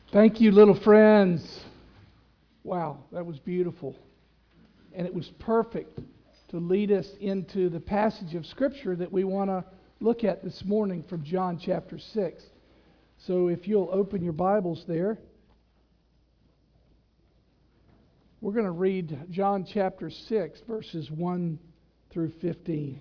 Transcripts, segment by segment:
Thank you, little friends. Wow, that was beautiful. And it was perfect to lead us into the passage of Scripture that we want to look at this morning from John chapter 6. So if you'll open your Bibles there, we're going to read John chapter 6, verses 1 through 15.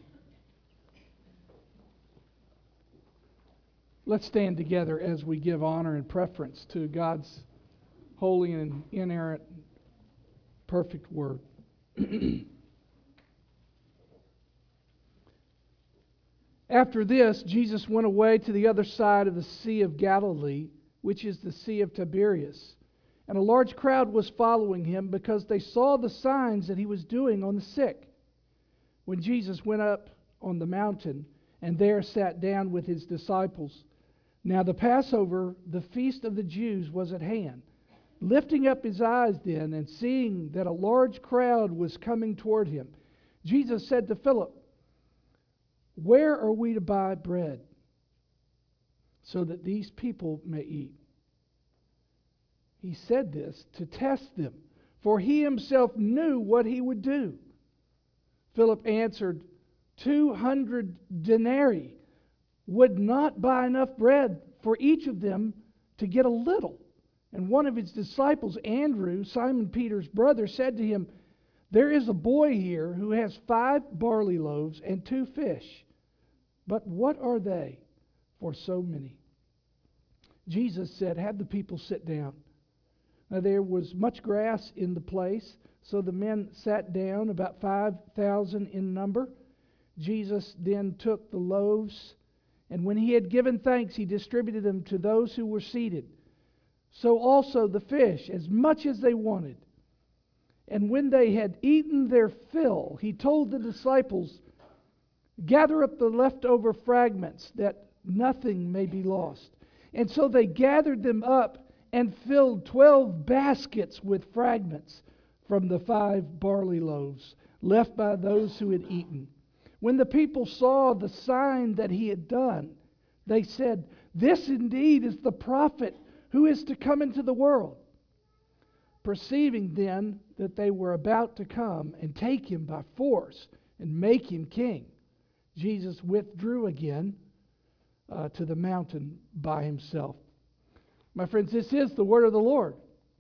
Let's stand together as we give honor and preference to God's holy and inerrant, perfect word. After this, Jesus went away to the other side of the Sea of Galilee, which is the Sea of Tiberias. And a large crowd was following him because they saw the signs that he was doing on the sick. When Jesus went up on the mountain and there sat down with his disciples. Now the Passover, the feast of the Jews, was at hand. Lifting up his eyes then and seeing that a large crowd was coming toward him, Jesus said to Philip, "Where are we to buy bread so that these people may eat?" He said this to test them, for he himself knew what he would do. Philip answered, 200 denarii would not buy enough bread for each of them to get a little. And one of his disciples, Andrew, Simon Peter's brother, said to him, "There is a boy here who has 5 barley loaves and 2 fish. But what are they for so many?" Jesus said, "Have the people sit down." Now there was much grass in the place, so the men sat down, about 5,000 in number. Jesus then took the loaves, and when he had given thanks, he distributed them to those who were seated. So also the fish, as much as they wanted. And when they had eaten their fill, he told the disciples, "Gather up the leftover fragments, that nothing may be lost." And so they gathered them up and filled 12 baskets with fragments from the 5 barley loaves left by those who had eaten. When the people saw the sign that he had done, they said, "This indeed is the prophet who is to come into the world." Perceiving then that they were about to come and take him by force and make him king, Jesus withdrew again to the mountain by himself. My friends, this is the word of the Lord.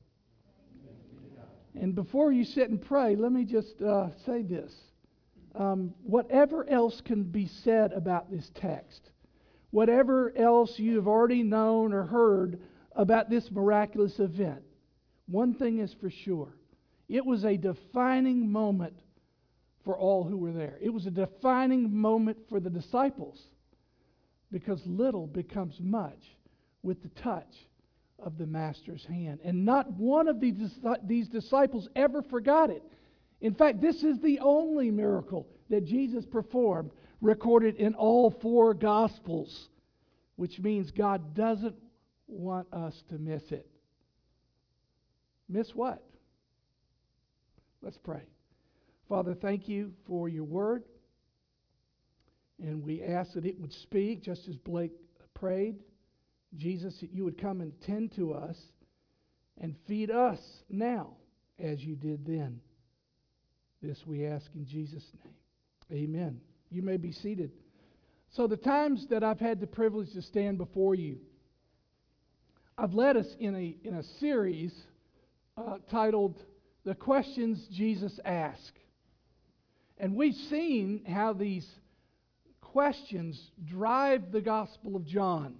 And before you sit and pray, let me just say this. Whatever else can be said about this text, whatever else you have already known or heard about this miraculous event, one thing is for sure. It was a defining moment for all who were there. It was a defining moment for the disciples, because little becomes much with the touch of the Master's hand. And not one of these disciples ever forgot it. In fact, this is the only miracle that Jesus performed recorded in all 4 Gospels, which means God doesn't want us to miss it. Miss what? Let's pray. Father, thank you for your word. And we ask that it would speak just as Blake prayed. Jesus, that you would come and tend to us and feed us now as you did then. This we ask in Jesus' name. Amen. You may be seated. So the times that I've had the privilege to stand before you, I've led us in a series titled "The Questions Jesus Asked." And we've seen how these questions drive the Gospel of John.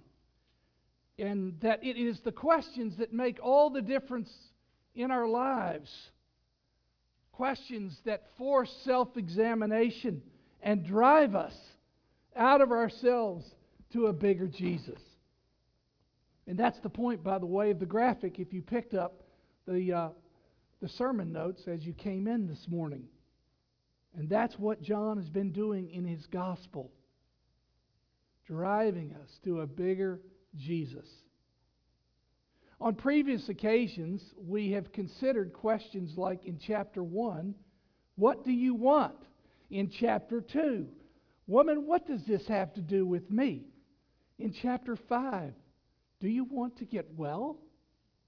And that it is the questions that make all the difference in our lives. Questions that force self-examination and drive us out of ourselves to a bigger Jesus. And that's the point, by the way, of the graphic, if you picked up the sermon notes as you came in this morning. And that's what John has been doing in his gospel. Driving us to a bigger Jesus. On previous occasions, we have considered questions like in chapter 1, "What do you want?" In chapter 2, "Woman, what does this have to do with me?" In chapter 5, "Do you want to get well?"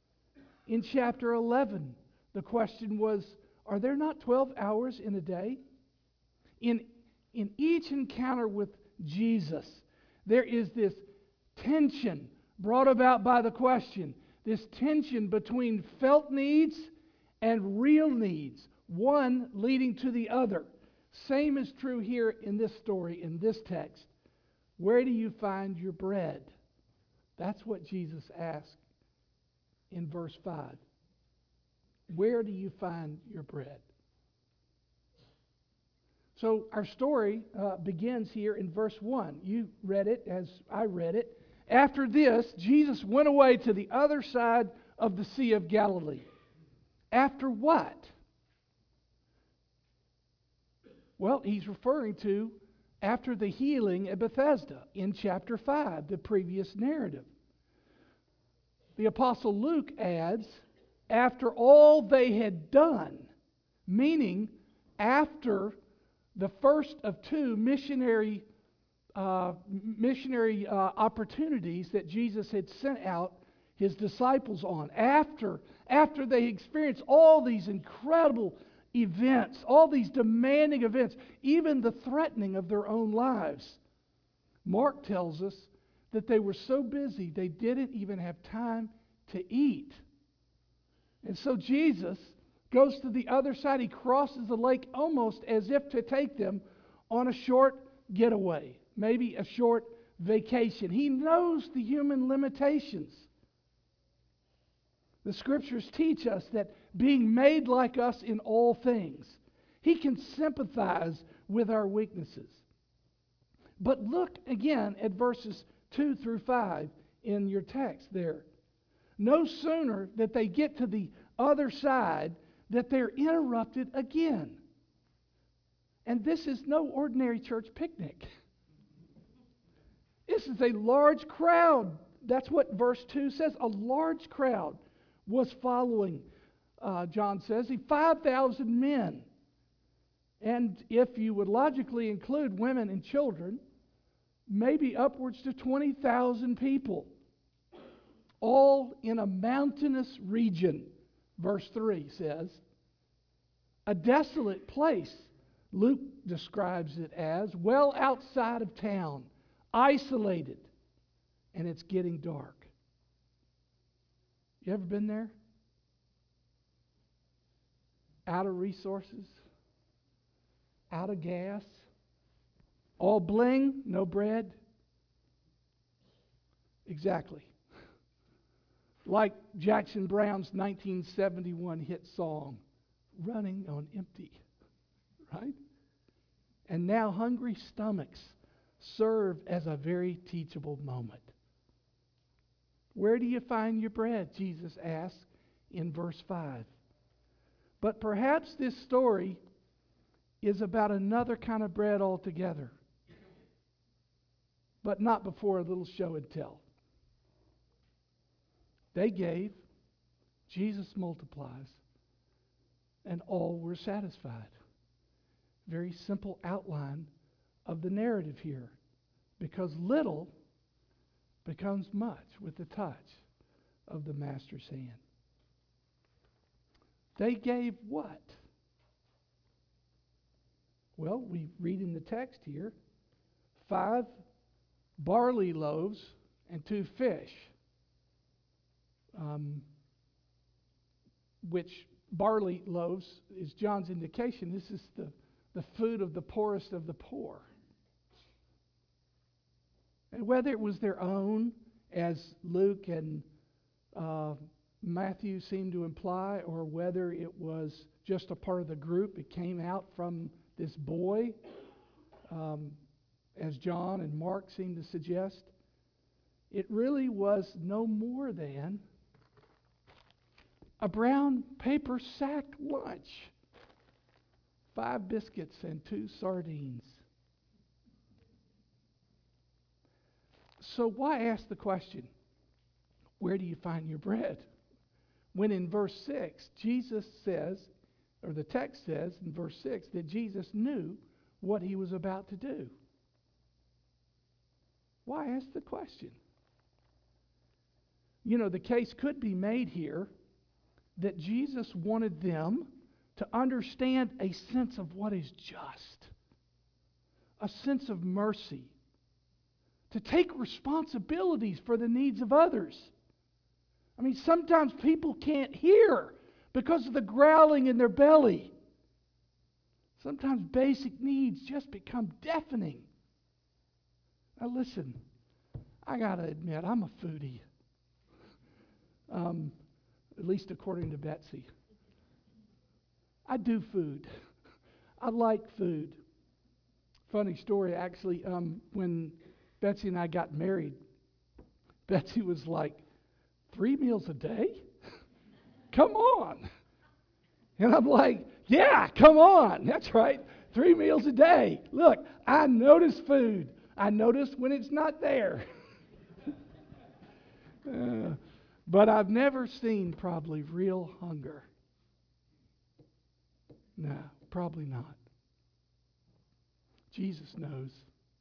In chapter 11, the question was, are there not 12 hours in a day? In each encounter with Jesus, there is this tension brought about by the question, this tension between felt needs and real needs, one leading to the other. Same is true here in this story, in this text. Where do you find your bread? That's what Jesus asked in verse 5. Where do you find your bread? So our story begins here in verse 1. You read it as I read it. After this, Jesus went away to the other side of the Sea of Galilee. After what? Well, he's referring to after the healing at Bethesda in chapter 5, the previous narrative. The Apostle Luke adds, after all they had done, meaning after the first of two missionary opportunities that Jesus had sent out his disciples on. After they experienced all these incredible events, all these demanding events, even the threatening of their own lives. Mark tells us that they were so busy they didn't even have time to eat. And so Jesus goes to the other side. He crosses the lake almost as if to take them on a short getaway, maybe a short vacation. He knows the human limitations. The scriptures teach us that being made like us in all things, he can sympathize with our weaknesses. But look again at verses 2 through 5 in your text there. No sooner that they get to the other side that they're interrupted again. And this is no ordinary church picnic. This is a large crowd. That's what verse 2 says. A large crowd was following, John says, 5,000 men. And if you would logically include women and children, maybe upwards to 20,000 people, all in a mountainous region, verse 3 says. A desolate place, Luke describes it as, well outside of town, isolated, and it's getting dark. You ever been there? Out of resources, out of gas, all bling, no bread. Exactly. Like Jackson Browne's 1971 hit song, Running on Empty, right? And now hungry stomachs serve as a very teachable moment. Where do you find your bread? Jesus asks in verse 5. But perhaps this story is about another kind of bread altogether, but not before a little show and tell. They gave, Jesus multiplies, and all were satisfied. Very simple outline of the narrative here, because little becomes much with the touch of the Master's hand. They gave what? Well, we read in the text here, 5 barley loaves and 2 fish. Which barley loaves is John's indication. This is the food of the poorest of the poor. And whether it was their own, as Luke and Matthew seem to imply, or whether it was just a part of the group, it came out from this boy, as John and Mark seem to suggest, it really was no more than a brown paper sack lunch. 5 biscuits and 2 sardines. So why ask the question, where do you find your bread? When in verse 6, Jesus says, or the text says in verse 6, that Jesus knew what he was about to do. Why ask the question? You know, the case could be made here that Jesus wanted them to understand a sense of what is just, a sense of mercy, to take responsibilities for the needs of others. I mean, sometimes people can't hear because of the growling in their belly. Sometimes basic needs just become deafening. Now listen, I got to admit, I'm a foodie. At least according to Betsy. I do food. I like food. Funny story, actually, when Betsy and I got married, Betsy was like, 3 meals a day? Come on. And I'm like, yeah, come on. That's right. 3 meals a day. Look, I notice food. I notice when it's not there. But I've never seen probably real hunger. No, probably not. Jesus knows.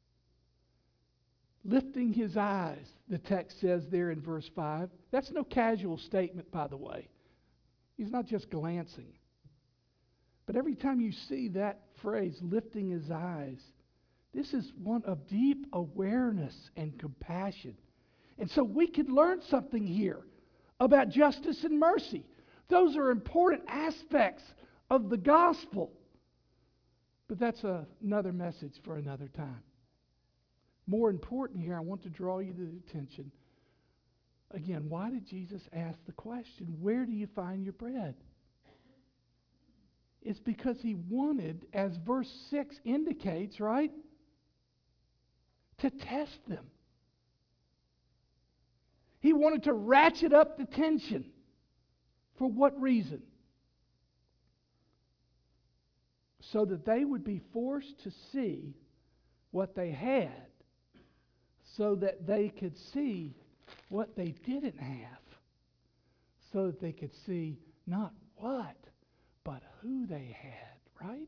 Lifting his eyes, the text says there in verse 5. That's no casual statement, by the way. He's not just glancing. But every time you see that phrase, lifting his eyes, this is one of deep awareness and compassion. And so we can learn something here about justice and mercy. Those are important aspects of the gospel. But that's another message for another time. More important here, I want to draw you to the attention. Again, why did Jesus ask the question, where do you find your bread? It's because he wanted, as verse 6 indicates, right, to test them. He wanted to ratchet up the tension. For what reason? So that they would be forced to see what they had, so that they could see what they didn't have, so that they could see not what, but who they had, right?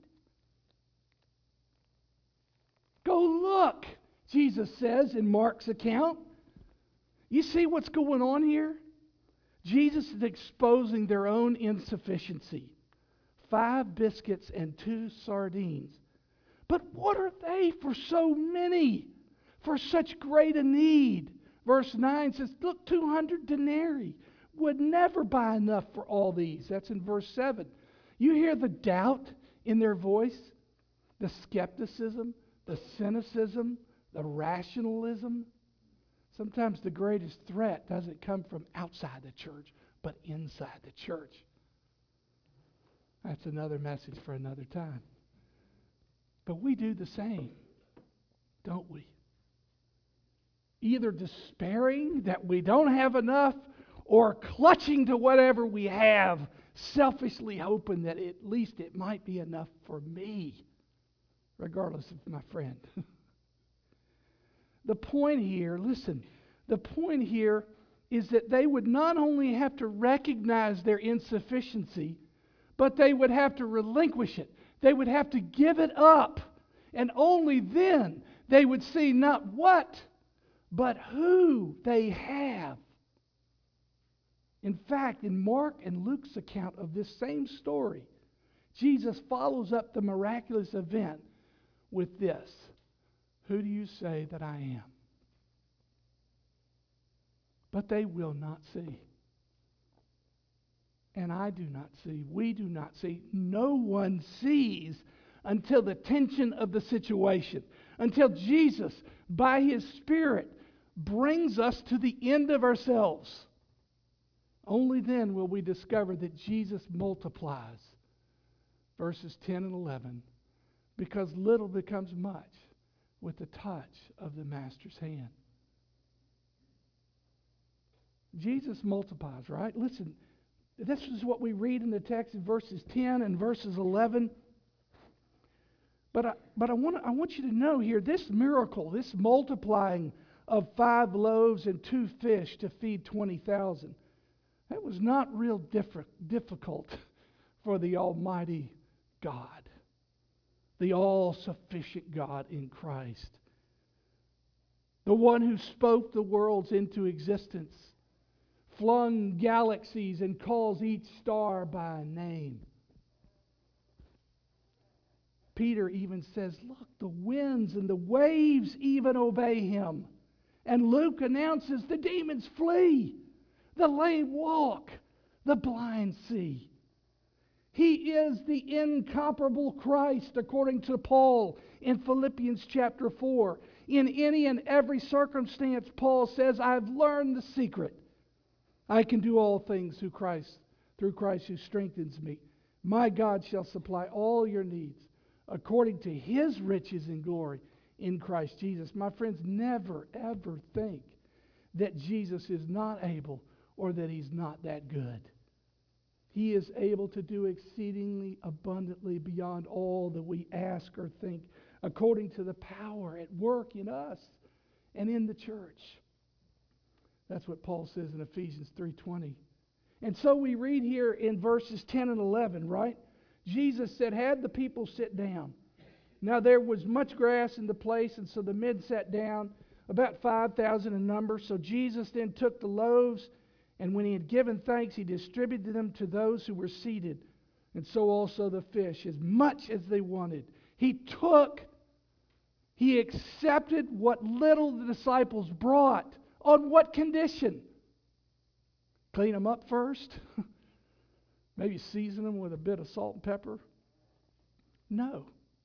Go look, Jesus says in Mark's account. You see what's going on here? Jesus is exposing their own insufficiency. 5 biscuits and 2 sardines. But what are they for so many? For such great a need? Verse 9 says, look, 200 denarii would never buy enough for all these. That's in verse 7. You hear the doubt in their voice, the skepticism, the cynicism, the rationalism. Sometimes the greatest threat doesn't come from outside the church, but inside the church. That's another message for another time. But we do the same, don't we? Either despairing that we don't have enough or clutching to whatever we have, selfishly hoping that at least it might be enough for me, regardless of my friend. The point here, listen, the point here is that they would not only have to recognize their insufficiency, but they would have to relinquish it. They would have to give it up. And only then they would see not what, but who they have. In fact, in Mark and Luke's account of this same story, Jesus follows up the miraculous event with this. Who do you say that I am? But they will not see. And I do not see. We do not see. No one sees until the tension of the situation. Until Jesus, by his Spirit, brings us to the end of ourselves. Only then will we discover that Jesus multiplies. Verses 10 and 11. Because little becomes much with the touch of the Master's hand. Jesus multiplies, right? Listen, this is what we read in the text in verses 10 and verses 11. But I want you to know here, this miracle, this multiplying of 5 loaves and 2 fish to feed 20,000, that was not real difficult for the Almighty God, the all-sufficient God in Christ, the one who spoke the worlds into existence, flung galaxies and calls each star by name. Peter even says, look, the winds and the waves even obey him. And Luke announces the demons flee, the lame walk, the blind see. He is the incomparable Christ, according to Paul in Philippians chapter 4. In any and every circumstance, Paul says, I've learned the secret. I can do all things through Christ who strengthens me. My God shall supply all your needs according to his riches and glory in Christ Jesus. My friends, never, ever think that Jesus is not able or that he's not that good. He is able to do exceedingly abundantly beyond all that we ask or think, according to the power at work in us and in the church. That's what Paul says in Ephesians 3:20. And so we read here in verses 10 and 11, right? Jesus said, had the people sit down. Now there was much grass in the place, and so the men sat down, about 5,000 in number. So Jesus then took the loaves, and when he had given thanks, he distributed them to those who were seated, and so also the fish, as much as they wanted. He accepted what little the disciples brought. On what condition? Clean them up first? Maybe season them with a bit of salt and pepper? No.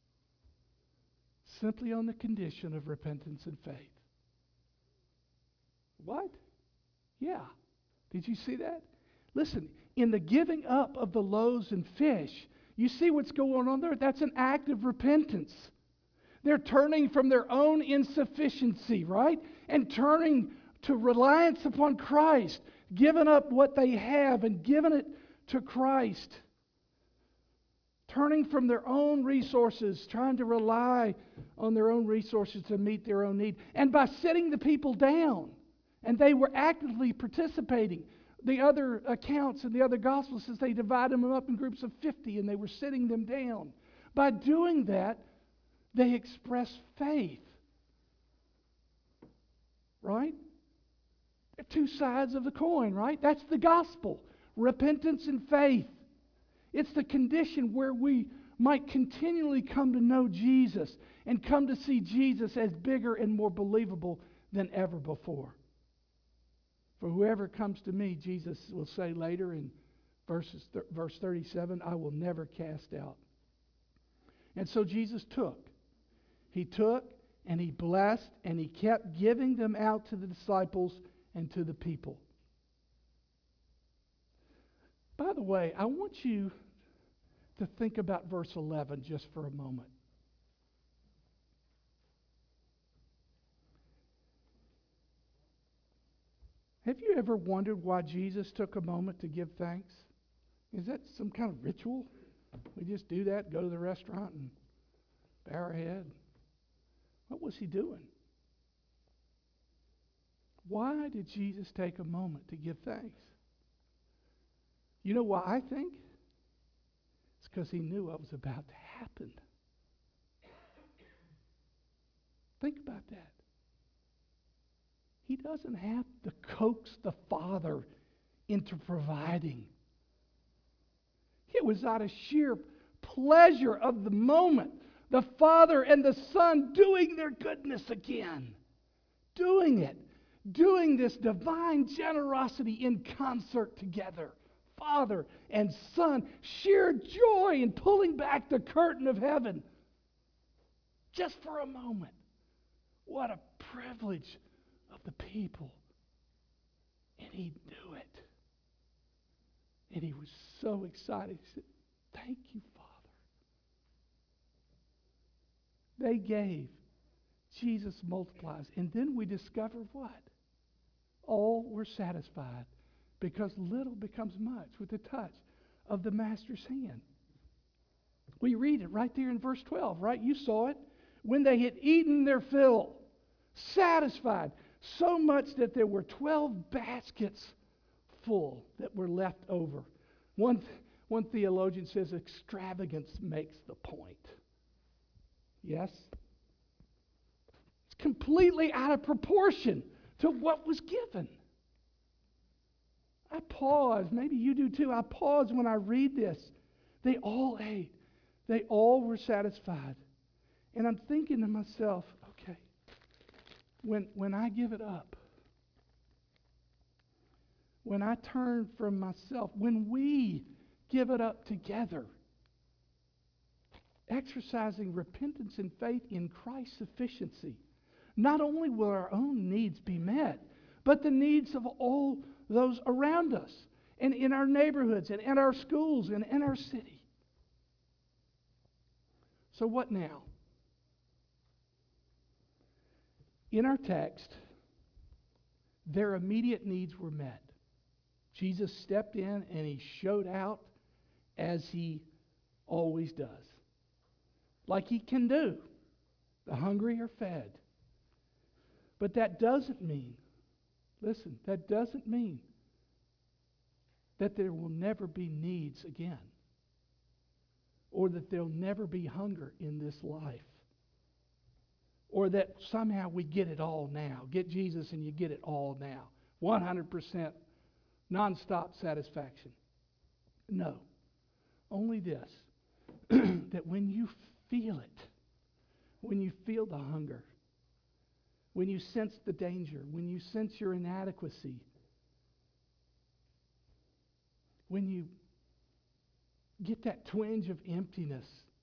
Simply on the condition of repentance and faith. What? Yeah. Did you see that? Listen, in the giving up of the loaves and fish, you see what's going on there? That's an act of repentance. They're turning from their own insufficiency, right? And turning to reliance upon Christ, giving up what they have and giving it to Christ. Turning from their own resources, trying to rely on their own resources to meet their own need. And by sitting the people down, and they were actively participating. The other accounts and the other gospels says they divided them up in groups of 50 and they were sitting them down. By doing that, they express faith. Right? They're two sides of the coin, right? That's the gospel. Repentance and faith. It's the condition where we might continually come to know Jesus and come to see Jesus as bigger and more believable than ever before. For whoever comes to me, Jesus will say later in verse 37, I will never cast out. And so Jesus took. He took and he blessed and he kept giving them out to the disciples and to the people. By the way, I want you to think about verse 11 just for a moment. Have you ever wondered why Jesus took a moment to give thanks? Is that some kind of ritual? We just do that, go to the restaurant and bow our head. What was he doing? Why did Jesus take a moment to give thanks? You know why I think? It's because he knew what was about to happen. Think about that. He doesn't have to coax the Father into providing. It was out of sheer pleasure of the moment. The Father and the Son doing their goodness again. Doing it. Doing this divine generosity in concert together. Father and Son. Sheer joy in pulling back the curtain of heaven. Just for a moment. What a privilege of the people. And he knew it. And he was so excited. He said, thank you, Father. They gave. Jesus multiplies. And then we discover what? All were satisfied because little becomes much with the touch of the Master's hand. We read it right there in verse 12, right? You saw it. When they had eaten their fill, satisfied, so much that there were 12 baskets full that were left over. One theologian says extravagance makes the point. Yes? It's completely out of proportion to what was given. I pause. Maybe you do too. I pause when I read this. They all ate. They all were satisfied. And I'm thinking to myself, okay, when I give it up, when I turn from myself, when we give it up together, exercising repentance and faith in Christ's sufficiency, not only will our own needs be met, but the needs of all those around us and in our neighborhoods and in our schools and in our city. So what now? In our text, their immediate needs were met. Jesus stepped in and he showed out as he always does. Like he can do. The hungry are fed. But that doesn't mean, listen, that doesn't mean that there will never be needs again. Or that there'll never be hunger in this life. Or that somehow we get it all now. Get Jesus and you get it all now. 100% nonstop satisfaction. No. Only this. That when you feel it, when you feel the hunger, when you sense the danger, when you sense your inadequacy, when you get that twinge of emptiness,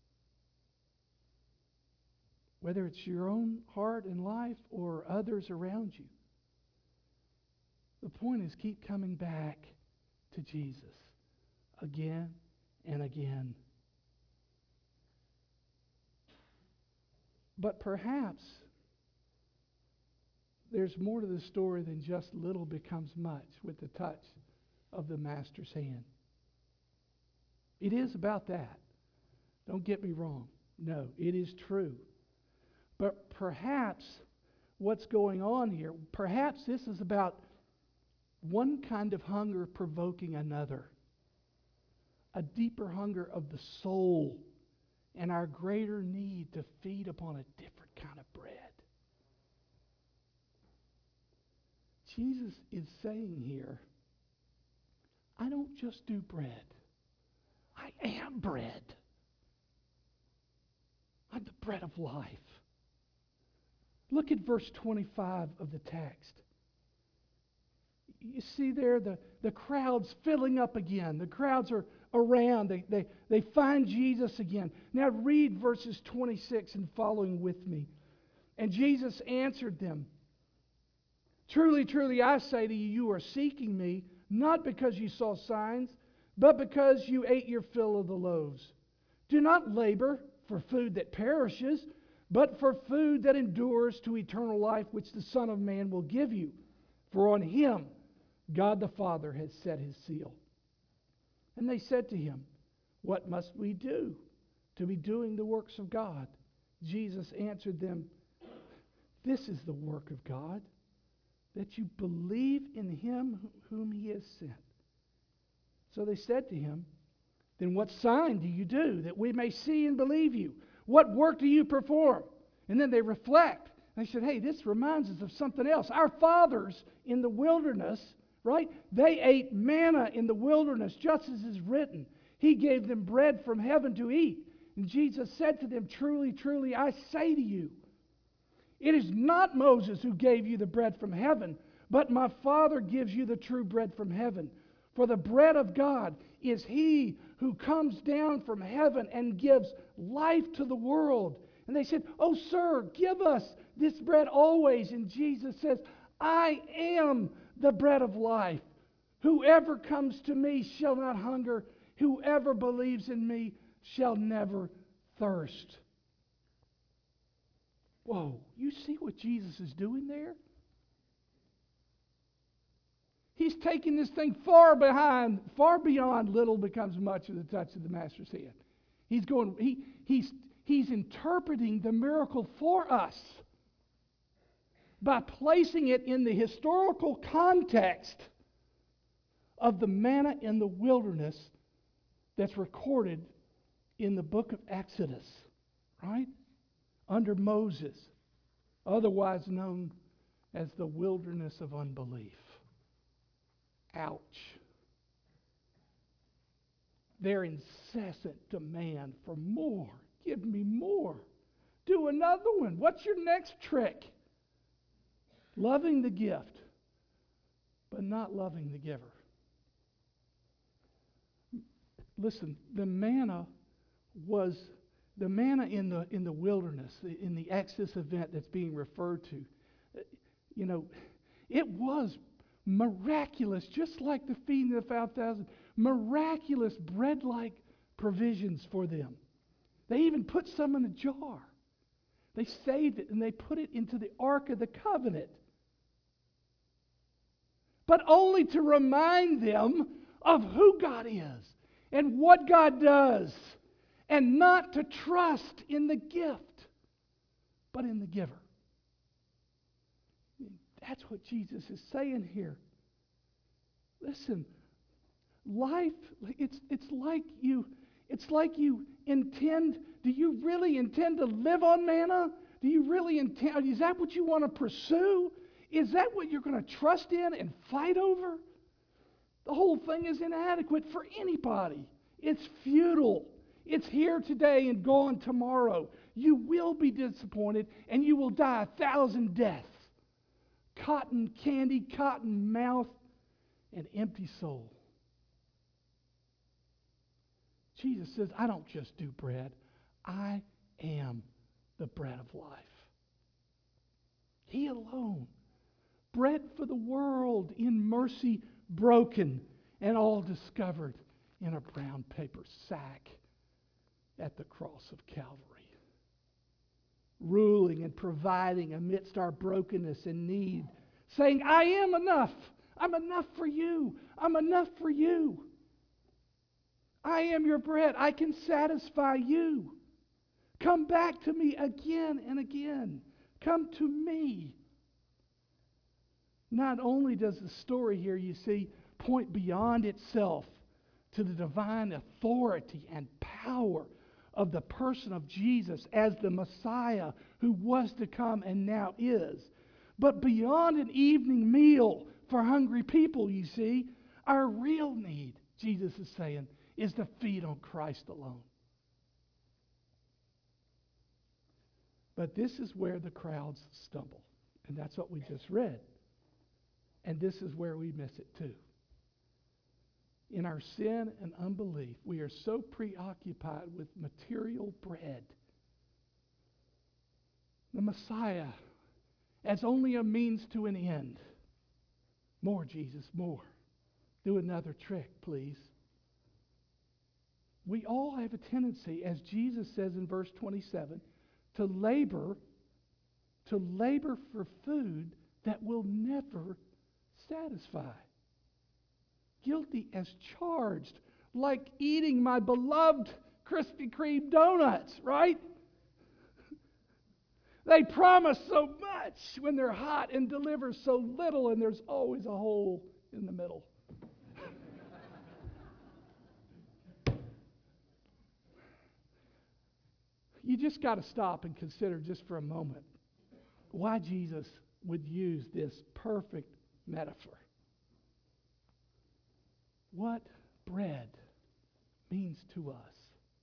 whether it's your own heart and life or others around you, the point is keep coming back to Jesus again and again. But perhaps there's more to the story than just little becomes much with the touch of the Master's hand. It is about that. Don't get me wrong. No, it is true. But perhaps what's going on here, perhaps this is about one kind of hunger provoking another. A deeper hunger of the soul and our greater need to feed upon a different kind of bread. Jesus is saying here, I don't just do bread. I am bread. I'm the bread of life. Look at verse 25 of the text. You see there the crowds filling up again. The crowds are around. They find Jesus again. Now read verses 26 and following with me. And Jesus answered them, Truly, truly, I say to you, you are seeking me, not because you saw signs, but because you ate your fill of the loaves. Do not labor for food that perishes, but for food that endures to eternal life, which the Son of Man will give you. For on him God the Father has set his seal. And they said to him, What must we do to be doing the works of God? Jesus answered them, This is the work of God, that you believe in him whom he has sent. So they said to him, Then what sign do you do that we may see and believe you? What work do you perform? And then they reflect. They said, hey, this reminds us of something else. Our fathers in the wilderness, right? They ate manna in the wilderness, just as is written. He gave them bread from heaven to eat. And Jesus said to them, Truly, truly, I say to you, it is not Moses who gave you the bread from heaven, but my Father gives you the true bread from heaven. For the bread of God is he who comes down from heaven and gives life to the world. And they said, Oh, sir, give us this bread always. And Jesus says, I am the bread of life. Whoever comes to me shall not hunger. Whoever believes in me shall never thirst. Whoa, you see what Jesus is doing there? He's taking this thing far beyond little becomes much of the touch of the Master's hand. He's interpreting the miracle for us by placing it in the historical context of the manna in the wilderness that's recorded in the book of Exodus, right? Under Moses, otherwise known as the wilderness of unbelief. Ouch. Their incessant demand for more. Give me more. Do another one. What's your next trick? Loving the gift, but not loving the giver. Listen, the manna in the wilderness, in the Exodus event that's being referred to. It was miraculous, just like the feeding of the 5,000, miraculous bread-like provisions for them. They even put some in a jar. They saved it and they put it into the Ark of the Covenant. But only to remind them of who God is and what God does, and not to trust in the gift, but in the giver. That's what Jesus is saying here. Listen, life, it's like you intend, do you really intend to live on manna? Do you really intend, is that what you want to pursue? Is that what you're going to trust in and fight over? The whole thing is inadequate for anybody. It's futile. It's here today and gone tomorrow. You will be disappointed and you will die 1,000 deaths. Cotton candy, cotton mouth, and empty soul. Jesus says, I don't just do bread. I am the bread of life. He alone. Bread for the world, in mercy broken, and all discovered in a brown paper sack at the cross of Calvary. Ruling and providing amidst our brokenness and need, saying, I am enough. I'm enough for you. I'm enough for you. I am your bread. I can satisfy you. Come back to me again and again. Come to me. Not only does the story here, you see, point beyond itself to the divine authority and power of the person of Jesus as the Messiah who was to come and now is. But beyond an evening meal for hungry people, you see, our real need, Jesus is saying, is to feed on Christ alone. But this is where the crowds stumble. And that's what we just read. And this is where we miss it too. In our sin and unbelief, we are so preoccupied with material bread. The Messiah as only a means to an end. More, Jesus, more. Do another trick, please. We all have a tendency, as Jesus says in verse 27, to labor for food that will never satisfy. Guilty as charged, like eating my beloved Krispy Kreme donuts, right? They promise so much when they're hot and deliver so little, and there's always a hole in the middle. You just got to stop and consider just for a moment why Jesus would use this perfect metaphor. What bread means to us.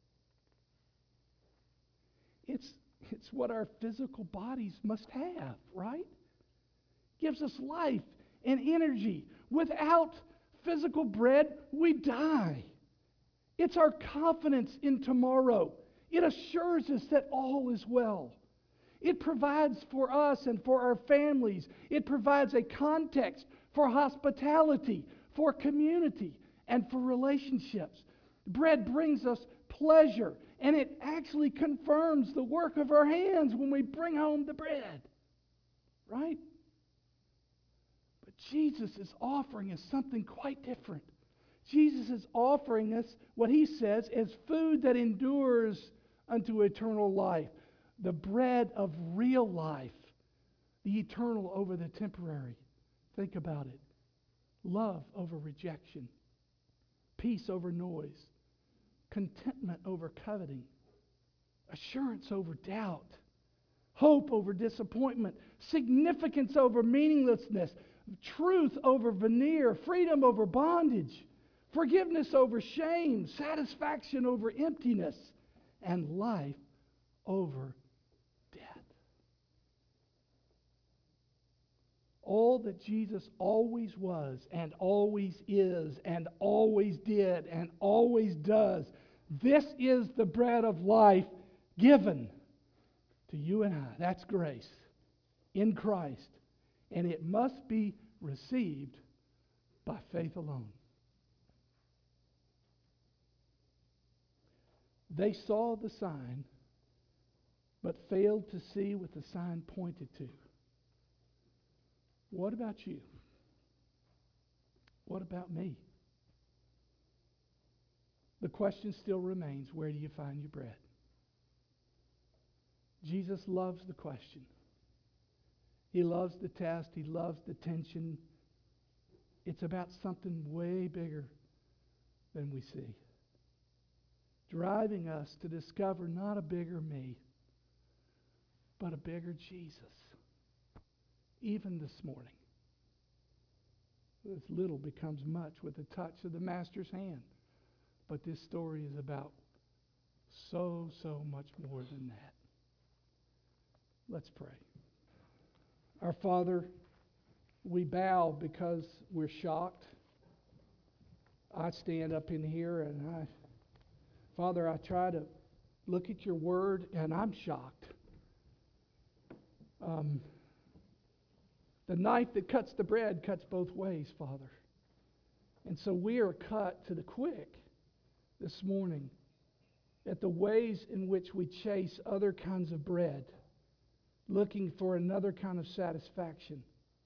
It's what our physical bodies must have, right? Gives us life and energy. Without physical bread, we die. It's our confidence in tomorrow. It assures us that all is well. It provides for us and for our families. It provides a context for hospitality, for community, and for relationships. Bread brings us pleasure, and it actually confirms the work of our hands when we bring home the bread. Right? But Jesus is offering us something quite different. Jesus is offering us what he says is food that endures unto eternal life. The bread of real life. The eternal over the temporary. Think about it. Love over rejection. Peace over noise. Contentment over coveting. Assurance over doubt. Hope over disappointment. Significance over meaninglessness. truth over veneer, freedom over bondage, forgiveness over shame, satisfaction over emptiness, and life over death. All that Jesus always was and always is and always did and always does. This is the bread of life given to you and I. That's grace in Christ. And it must be received by faith alone. They saw the sign, but failed to see what the sign pointed to. What about you? What about me? The question still remains, where do you find your bread? Jesus loves the question. He loves the test. He loves the tension. It's about something way bigger than we see. Driving us to discover not a bigger me, but a bigger Jesus. Even this morning. This little becomes much with the touch of the Master's hand. But this story is about so much more than that. Let's pray. Our Father, we bow because we're shocked. I stand up in here and Father, I try to look at your word and I'm shocked. The knife that cuts the bread cuts both ways, Father. And so we are cut to the quick this morning at the ways in which we chase other kinds of bread, looking for another kind of satisfaction,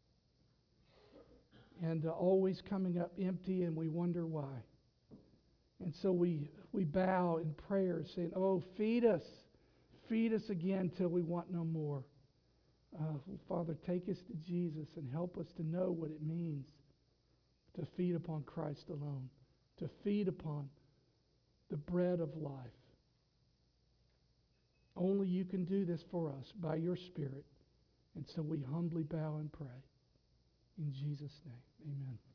and always coming up empty, and we wonder why. And so we bow in prayer saying, oh, feed us again till we want no more. Father, take us to Jesus and help us to know what it means to feed upon Christ alone, to feed upon the bread of life. Only you can do this for us by your Spirit. And so we humbly bow and pray. In Jesus' name, amen.